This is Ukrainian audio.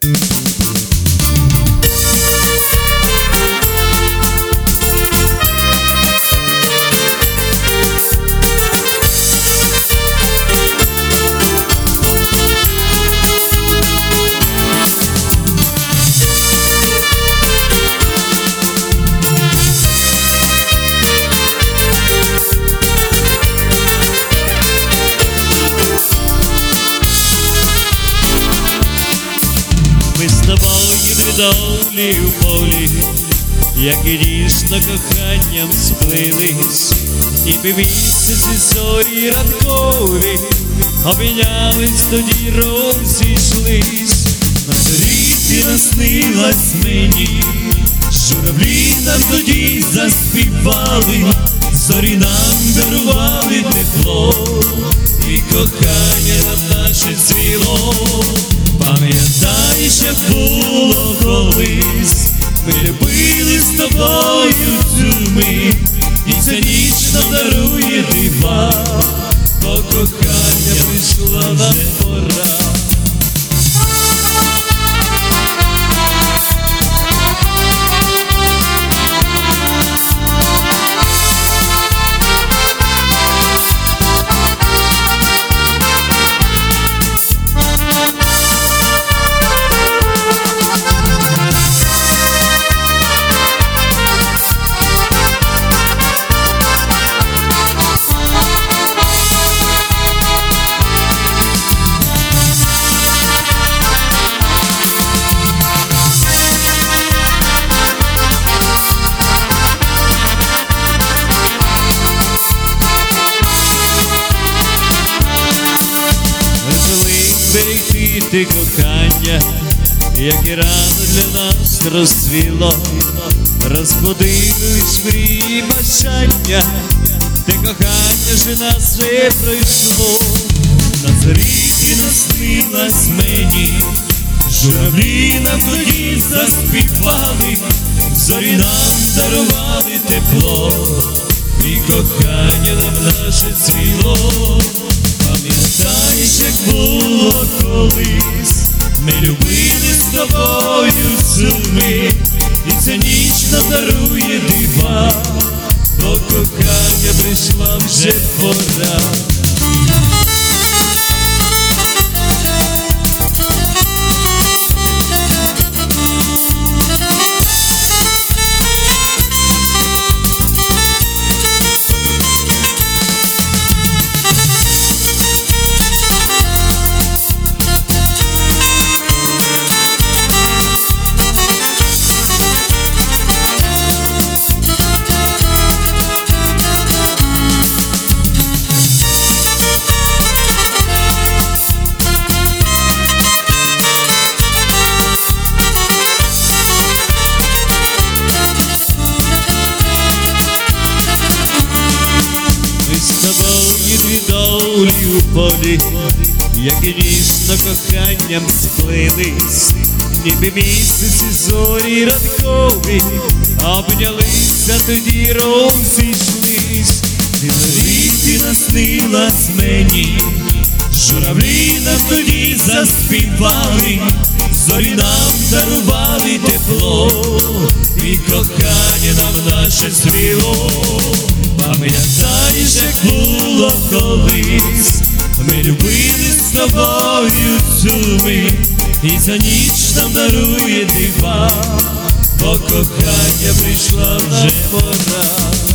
Ми з тобою недоволі у полі, як і дійсно коханням сплились, ніби місяці зорі ранкові, обмінялись, тоді розійшлись. На зорі ти наснилась мені, журавлі нам тоді заспівали, зорі нам дарували тепло, і кохання нам наше цвіло. Пам'ятаєш, як було колись, ми любили з тобою цю мить, і ця ніч нам дарує дива, бо кохання прийшла нам пора. Берегти ти кохання, як і рано для нас розцвіло, розбудились мрії бажання, те кохання ж нас вже пройшло. На зорі ти наснилась мені, журавлі нам тоді заспівали, зорі нам дарували тепло, і кохання нам наше цвіло. Пам'ятаєш, як було колись, ми любили з тобою цю мить, і ця ніч нам дарує дива, бо кохання прийшла вже пора. Долі у полі, як і ніжно коханням сплились, ніби місяці зорі ранкові, обнялися, тоді розійшлись. На зорі ти наснилась мені, журавлі нам тоді заспівали, зорі нам дарували тепло, і кохання нам наше цвіло. Пам'ятаєш, як було колись, ми любили з тобою цю мить, і ця ніч нам дарує дива, бо кохання прийшла вже пора.